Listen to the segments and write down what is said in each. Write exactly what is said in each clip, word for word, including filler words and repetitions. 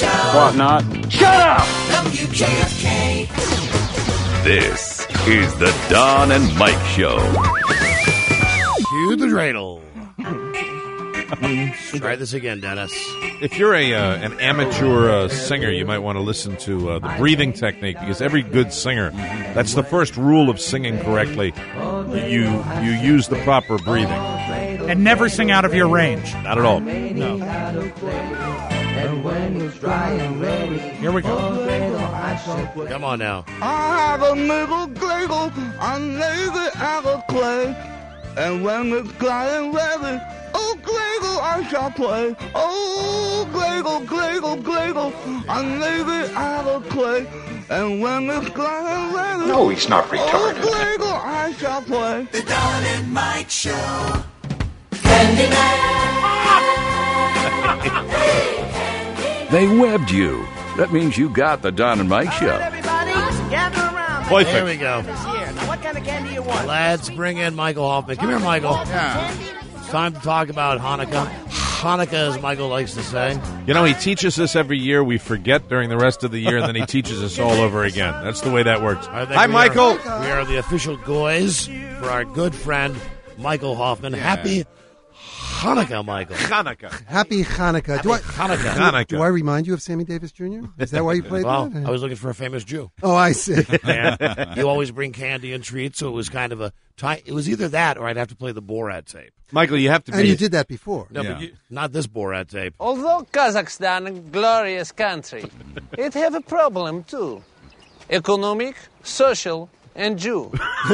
Show. What not? Shut up! W K F K. This is the Don and Mike Show. Cue the dreidel. Try this again, Dennis. If you're a uh, an amateur uh, singer, you might want to listen to uh, the breathing technique, because every good singer, that's the first rule of singing correctly. You you use the proper breathing. And never sing out of your range. Not at all. No. Here we go. Come on now. I have a little giggle, I lazy as a clay. And when it's flying ready, oh, giggle, I shall play. Oh, giggle, giggle, giggle, I'm lazy as a clay. And when it's flying ready, No, he's not retarded. oh, giggle, I shall play. The Don and Mike Show. They webbed you. That means you got the Don and Mike Show. Everybody, gather around. Perfect. There we go. This year. Now, what kind of candy you want? Let's bring in Michael Hoffman. Come here, Michael. It's time to talk about Hanukkah. Hanukkah, as Michael likes to say. You know, he teaches us every year. We forget during the rest of the year, and then he teaches us all over again. That's the way that works. I think Hi, we Michael. Are, we are the official goys for our good friend, Michael Hoffman. Happy Hanukkah, Michael. Hanukkah. Happy Hanukkah. Do I, Hanukkah. Hanukkah. do I remind you of Sammy Davis Junior? Is that why you played Well, that? I was looking for a famous Jew. Oh, I see. And you always bring candy and treats, so it was kind of a tie. It was either that or I'd have to play the Borat tape. Michael, you have to be. And you did that before. No, but you, not this Borat tape. Although Kazakhstan a glorious country, it have a problem too. Economic, social, and Jew.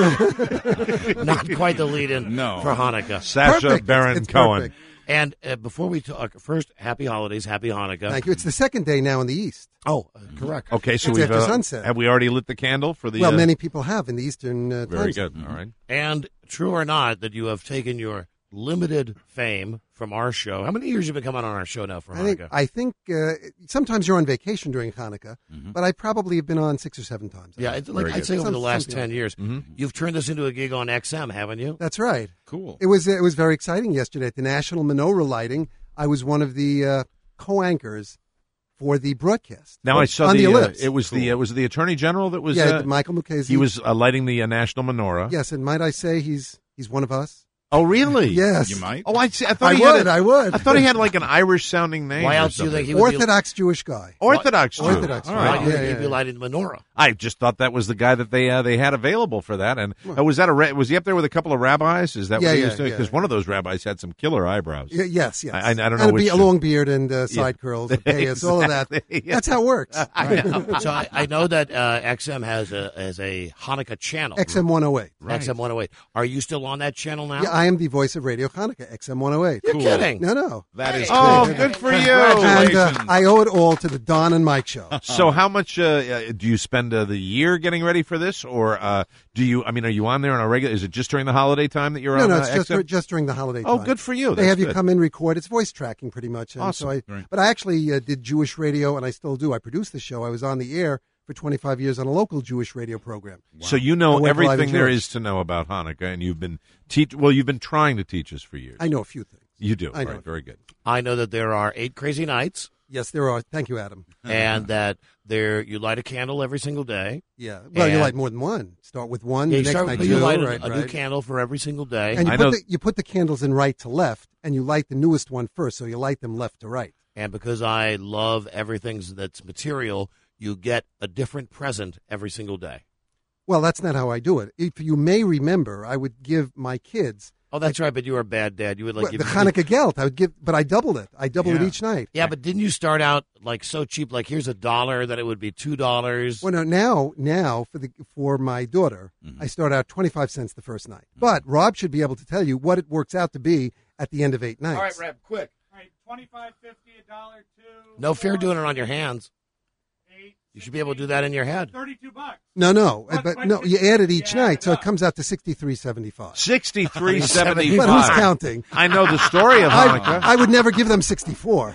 Not quite the lead-in No. for Hanukkah. Sacha Perfect. Baron It's- it's Cohen. perfect. And uh, before we talk, first, happy holidays, happy Hanukkah. Thank you. It's the second day now in the East. Oh, uh, correct. Okay, so It's we've after uh, sunset. have we already lit the candle for the? Well, uh, many people have in the Eastern uh, Very time zone. good. All right. And true or not, that you have taken your limited fame from our show. How many years have you been coming on our show now for I think, Hanukkah? I think uh, sometimes you're on vacation during Hanukkah, but I probably have been on six or seven times. yeah, it's like, Very I'd good. say over Some- the last something ten like years. You've turned this into a gig on X M, haven't you? That's right. Cool. It was it was very exciting yesterday at the National Menorah lighting. I was one of the uh, co-anchors for the broadcast. Now I saw on the. the uh, ellipse. it was the. Uh, was it the Attorney General that was. yeah, uh, Michael Mukasey. He was uh, lighting the uh, national menorah. Yes, and might I say he's he's one of us? Oh, really? Yes. You might. Oh, I see. I thought I he would. had. A, I would. I thought he had like an Irish sounding name. Why or else do you something. think he would Orthodox Jewish guy. Orthodox Jew? Orthodox All Jew. be? Why right. do you Yeah, think yeah, he'd be yeah. lighting the menorah? I just thought that was the guy that they uh, they had available for that. And uh, was that a ra- was he up there with a couple of rabbis? Is that Yeah, what he yeah, was doing? yeah. Because one of those rabbis had some killer eyebrows. Y- yes, yes. I- I- I don't know and a, which- be- a long beard and uh, side Yeah. curls, a payas, all of that. Exactly, yeah. That's how it works. I know. So I, I know that uh, X M has a has a Hanukkah channel. X M one oh eight. X M one oh eight. Are you still on that channel now? Yeah, I am the voice of Radio Hanukkah, X M one oh eight. You're kidding. No, no. That is Oh, cool. good for you. And uh, Congratulations. I owe it all to the Don and Mike show. So, how much uh, uh, do you spend uh, the year getting ready for this, or uh, do you? I mean, are you on there on a regular? Is it just during the holiday time that you're No, on? no, uh, it's just, X M? for, just during the holiday Oh, time. good for you. They That's have you good. come in, record. It's voice tracking pretty much. And Awesome. So I, Right. But I actually uh, did Jewish radio, and I still do. I produced the show. I was on the air for twenty-five years on a local Jewish radio program. So you I know went live in everything there Jewish. is to know about Hanukkah, and you've been teach. Well, you've been trying to teach us for years. I know a few things. You do. I know. Right, very good. I know that there are eight crazy nights, Yes, there are. Thank you, Adam. and that there you light a candle every single day. Yeah. Well, you And- light more than one. Start with one. Yeah, the you next start night with two. you light a, right, a new right. candle for every single day. And you I put know- the you put the candles in right to left, and you light the newest one first. So you light them left to right. And because I love everything that's material, you get a different present every single day. Well, that's not how I do it. If you may remember, I would give my kids Oh, that's right, but you were a bad dad. You would like well, give the Hanukkah gelt. I would give, but I doubled it. I doubled Yeah. it each night. Yeah, but didn't you start out like so cheap? Like here's a dollar, that it would be two dollars. Well, no, now, now for the for my daughter, I start out twenty five cents the first night. But Rob should be able to tell you what it works out to be at the end of eight nights. All right, Reb, quick. All right, twenty-five, fifty, a dollar, two. No fear four, doing it on your hands. eight, You should be able to do that in your head. Thirty-two bucks. No, no, What- but what no, did- you add it each yeah, night, so no. it comes out to sixty three seventy five. Sixty-three But who's seventy-five. counting? I know the story of Hanukkah. I, I would never give them sixty four.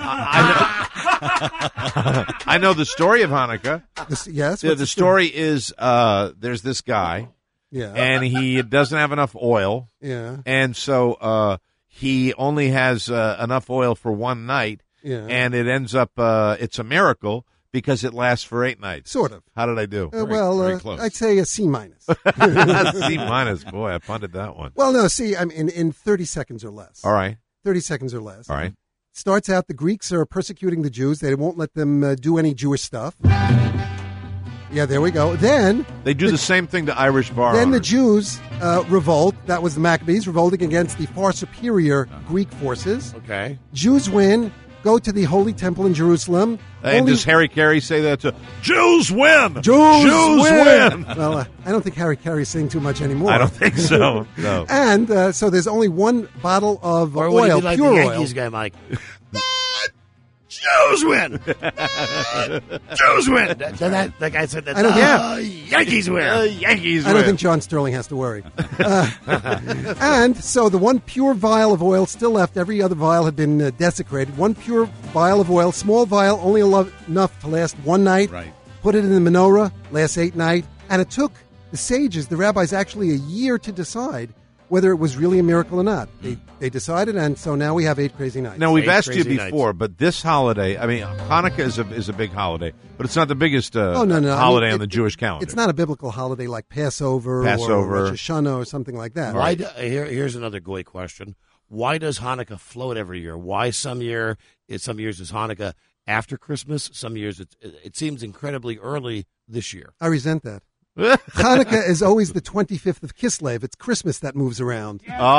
I know the story of Hanukkah. Yes, The, what's the story is uh, there's this guy, Yeah, and he doesn't have enough oil, yeah. and so uh, he only has uh, enough oil for one night. Yeah. and it ends up uh, it's a miracle because it lasts for eight nights. Sort of. How did I do? Uh, well, very uh, close. I'd say a C minus. C minus. Boy, I punted that one. Well, no, see, I mean, in, in thirty seconds or less. All right. thirty seconds or less. All right. Starts out, the Greeks are persecuting the Jews. They won't let them uh, do any Jewish stuff. Yeah, there we go. Then They do the, the same thing to Irish bar Then the owners. Jews uh, revolt. That was the Maccabees revolting against the far superior Greek forces. Okay. Jews win, go to the Holy Temple in Jerusalem. And Only- does Harry Carey say that to Jews win? Jews, Jews win. win. Well, uh, I don't think Harry Carey's saying too much anymore. I don't think so. No. And uh, so there's only one bottle of Or would oil, you be like pure the oil. Yankees guy, Mike? Jews win. Jews win. That, that, that guy said that. I don't- Uh, Yankees win. Uh, Yankees I don't win. think John Sterling has to worry. Uh, and so the one pure vial of oil still left. Every other vial had been uh, desecrated. One pure vial of oil, small vial, only alo- enough to last one night. Right. Put it in the menorah, lasts eight night. And it took the sages, the rabbis, actually a year to decide whether it was really a miracle or not. They they decided, and so now we have eight crazy nights. Now, we've Eight asked you crazy before, nights. but this holiday, I mean, Hanukkah is a, is a big holiday, but it's not the biggest uh, Oh, no, no. I holiday mean, on the it- Jewish calendar. It's not a biblical holiday like Passover, Passover. or Rosh Hashanah or something like that. Why? Do, here, here's another great question. Why does Hanukkah float every year? Why some year, it, some years is Hanukkah after Christmas? Some years it, it seems incredibly early this year. I resent that. Hanukkah is always the twenty-fifth of Kislev. It's Christmas that moves around.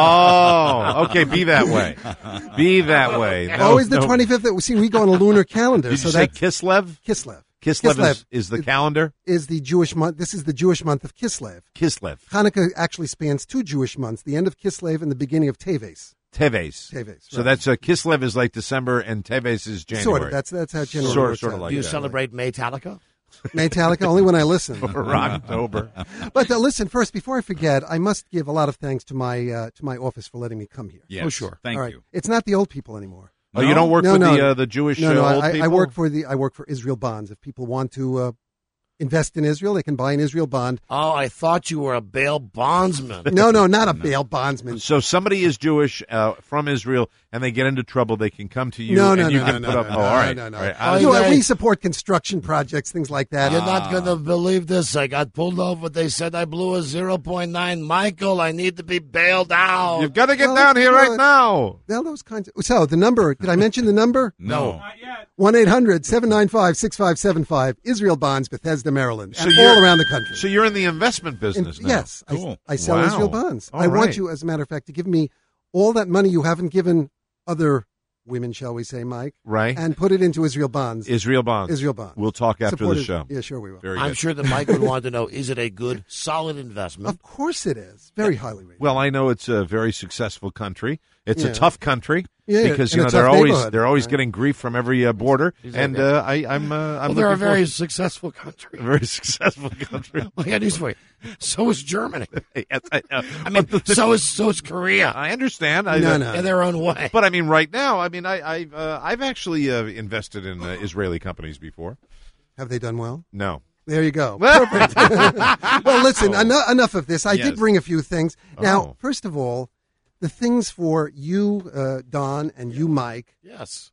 Oh, okay. Be that way. Be that way. No, always the no. twenty-fifth. That, see, we go on a lunar calendar. Did so you say that's Kislev? Kislev. Kislev, Kislev is, is the is- calendar? Is the Jewish month. This is the Jewish month of Kislev. Kislev. Hanukkah actually spans two Jewish months, the end of Kislev and the beginning of Teves. Teves. Teves, So right. that's uh, Kislev is like December and Teves is January. Sort of. That's, that's how January Sort- works sort of out. like Do you that. celebrate Maytalica? Metallica, only when I listen. Or October. But uh, listen, first, before I forget, I must give a lot of thanks to my uh, to my office for letting me come here. Yes. Oh, sure. Thank All right. you. It's not the old people anymore. Oh, you don't work No, with no. the uh, the Jewish No, no, uh, old I, people? I work for the I work for Israel Bonds. If people want to uh, invest in Israel, they can buy an Israel bond. Oh, I thought you were a bail bondsman. No, no, not a bail bondsman. So somebody is Jewish uh, from Israel, and they get into trouble. They can come to you, No, and no, you no, can no, put no, up. no, oh, all right, no, no, all right. Oh, I- you- You know, I- we support construction projects, things like that. You're not going to believe this. I got pulled over. They said I blew a zero point nine. Michael, I need to be bailed out. You've got to get Well, down here well, right now. Well, those kinds of. So the number. Did I mention the number? No. Not yet. One eight hundred seven nine five six five seven five. Israel Bonds, Bethesda, Maryland, So and you're- all around the country. So you're in the investment And- business now. yes, I- Cool. I, sell Wow. Israel bonds. All I want right. you, as a matter of fact, to give me all that money you haven't given other women, shall we say, Mike, Right. and put it into Israel bonds. Israel bonds. Israel bonds. We'll talk after Support the is- show. Yeah, sure we will. Very I'm good. sure that Mike would want to know, is it a good, solid investment? Of course it is. Very highly rated. Well, I know it's a very successful country. It's Yeah. a tough country Yeah, yeah, because and you a know they're tough always neighborhood, they're always right. getting grief from every uh, border, and uh, I, I'm uh, I'm well, they're a looking very forward- successful country. a very successful country. I got news for you. So is Germany. Yes, I, know. I mean, so is so is Korea. I understand. I, No, uh, no. In their own way. But I mean, right now, I mean, I, I've uh, I've actually uh, invested in uh, Israeli companies before. Have they done well? No. There you go. Perfect. Well, listen, Oh. eno- enough of this. I Yes. did bring a few things. Now, Oh. first of all, the things for you, uh, Don, and you, Mike, Yes.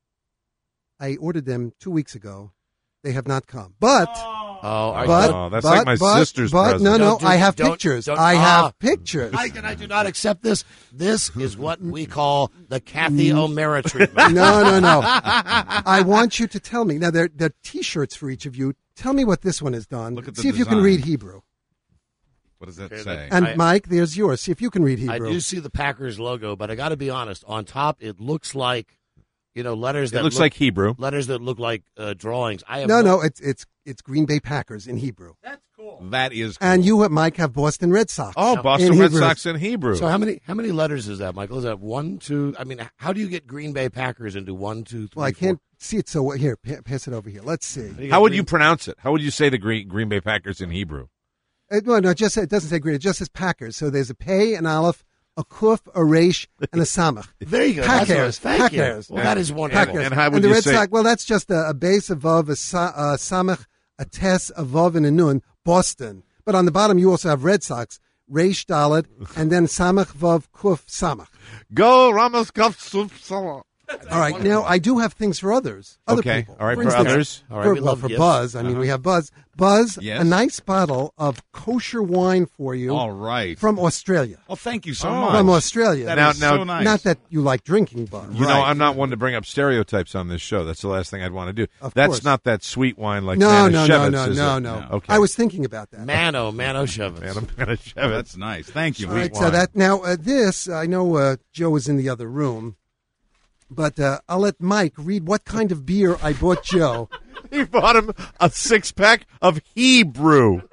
I ordered them two weeks ago. They have not come. But, Oh, I but, Oh, that's but, like my but, sister's but, present. no, no, Don't do- I have don't- pictures. don't- I ah. have pictures. I, and I do not accept this. This is what we call the Kathy O'Mara treatment. No, no, no. I want you to tell me. Now, there, there are T-shirts for each of you. Tell me what this one is, Don. Look at the See if you can design. read Hebrew. What does that Okay, say? And, I- Mike, there's yours. See if you can read I Hebrew. do see the Packers logo, but I got to be honest. On top, it looks like, you know, letters It that looks look, like Hebrew. letters that look like uh, drawings. I have No, no, it's it's it's Green Bay Packers in Hebrew. That's cool. That is cool. And you, Mike, have Boston Red Sox. Oh, in Boston Red Hebrew. Sox in Hebrew. So how many how many letters is that, Michael? Is that one, two? I mean, how do you get Green Bay Packers into one, two, three? Well, I four? can't see it so well. Here, pa- pass it over here. Let's see. How do How get would Green- you pronounce it? How would you say the Green, Green Bay Packers in Hebrew? Uh, no, no, it just it doesn't say Green. It just says Packers. So there's a Pei, an Aleph, a Kuf, a Resh, and a Samach. There you go. That's what I was- Packers. Thank Packers. you. Well, that is wonderful. Packers. And how would and the you Red say- Sox, well, that's just a, a base, a Vav, a, sa, a Samach, a Tes, a Vav, and a Nun, Boston. But on the bottom, you also have Red Sox, Resh, Dalet, and then Samach, Vav, Kuf, Samach. Go Ramos Kuf. All right, now I do have things for others. Other Okay, people. all right, for instance, others. All right, for, we well, love for gifts. Buzz, I mean, we have Buzz. Buzz, Yes. a nice bottle of kosher wine for you. All right. From Australia. Well, thank you so Oh. much. From Australia. That Now- is now- so nice. Not that you like drinking, Buzz. You know, Right. I'm not one to bring up stereotypes on this show. That's the last thing I'd want to do. Of That's course. not that sweet wine like No, no, no, Manischewitz, no, is no, it? no. Okay. I was thinking about that. Mano, Mano Shevitz. Man, Manischewitz. That's nice. Thank you. All right, so wine. that now uh, this I know uh, Joe is in the other room, but uh, I'll let Mike read what kind of beer I bought Joe. He bought him a six pack of Hebrew.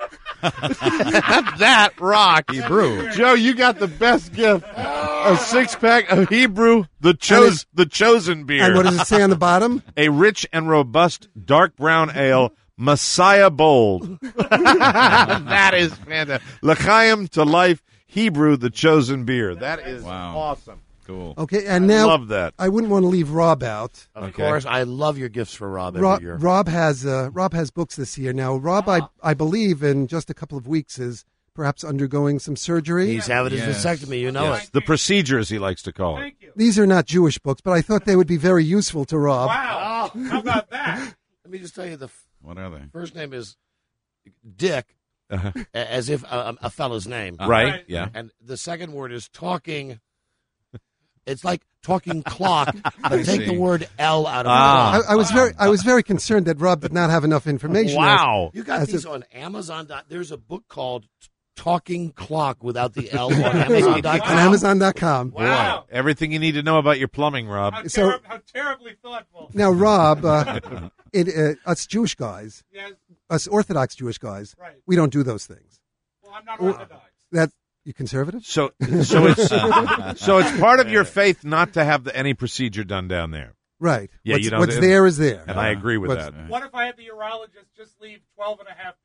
That rock. Hebrew. Joe, you got the best gift. A six pack of Hebrew, the chose, the chosen beer. And what does it say on the bottom? A rich and robust dark brown ale, Messiah Bold. That is fantastic. L'chaim to life, Hebrew, the chosen beer. That is Wow. awesome. Cool. Okay, and now love that. I wouldn't want to leave Rob out. Of Okay. course, I love your gifts for Rob every Rob, year. Rob has uh, Rob has books this year. Now, Rob, I I believe in just a couple of weeks is perhaps undergoing some surgery. He's having his Yes. vasectomy, you know Yes, it. the procedures he likes to call it. Thank you. These are not Jewish books, but I thought they would be very useful to Rob. Wow. How about that? Let me just tell you, the f- What are they? first name is Dick, Uh-huh. a- as if a, a fella's name. Right? Right. Yeah. And the second word is talking. It's like talking clock, but take the see. word L out of Ah. clock. I, I was very I was very concerned that Rob did not have enough information. Wow. You got As these a- on Amazon. dot- There's a book called Talking Clock without the L on Amazon dot com. On Amazon dot com. Wow. Everything you need to know about your plumbing, Rob. How, So- terri- how terribly thoughtful. Now, Rob, uh, it, uh, us Jewish guys, Yes. us Orthodox Jewish guys, Right. we don't do those things. Well, I'm not orthodox. That you conservative? So, so it's so it's part of your faith not to have the, any procedure done down there. Right. Yeah, what's, you know, what's the- there is there. And I agree with What's- that. What if I had the urologist just leave twelve and a half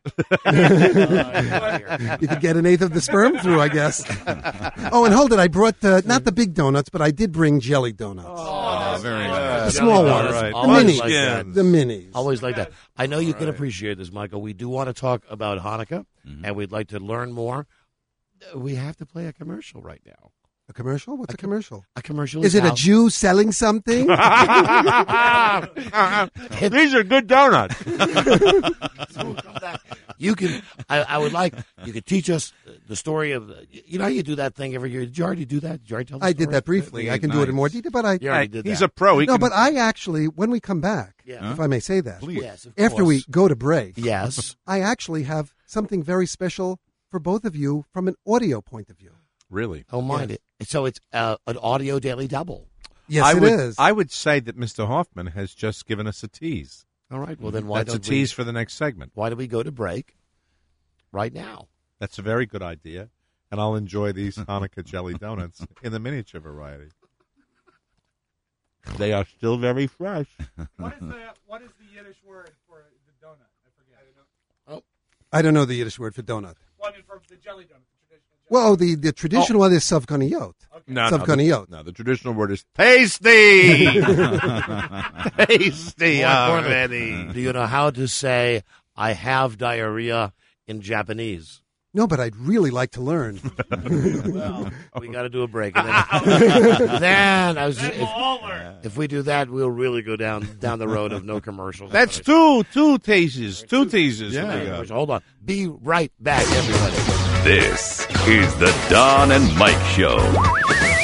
percent? You could get an eighth of the sperm through, I guess. Oh, and hold it. I brought uh, not the big donuts, but I did bring jelly donuts. Oh, very the nice. small Jelly ones. donuts, The always minis. like that. The minis. Always like that. I know you can appreciate this, Michael. We do want to talk about Hanukkah, Mm-hmm. and we'd like to learn more. Uh, We have to play a commercial right now. A commercial? What's a commercial? A commercial Is it a how- Jew selling something? These are good donuts. You can. I, I would like you could teach us the story of. You know how you do that thing every year. Did you already do that? Did you already tell? The I did story? that briefly. I can do it in more detail, but I. You already did He's that. a pro. He No, can- but I actually, when we come back, Yeah. if I may say that, Yes, of after course. we go to break, Yes. I actually have something very special for both of you from an audio point of view. really. Don't mind it. So it's uh, an audio daily double. Yes, I it would, is. I would say that Mister Hoffman has just given us a tease. All right. Well, then why That's a don't we? tease for the next segment. Why don't we go to break right now? That's a very good idea, and I'll enjoy these Hanukkah jelly donuts in the miniature variety. They are still very fresh. What is the what is the Yiddish word for the donut? I forget. I don't know. I don't know the Yiddish word for donut. One in from the jelly donut, the traditional jelly. Well, the, the traditional one is savkaniyot. No, no, the, Savkaniyot. no, the traditional word is tasty. tasty More importantly, already. do you know how to say "I have diarrhea" in Japanese? No, but I'd really like to learn. We got to do a break. And then, then I was Then if, we'll all learn. if we do that, we'll really go down down the road of no commercials. That's two, two teases, two teases. Yeah. we got. Hold on. Be right back, everybody. This is the Don and Mike Show.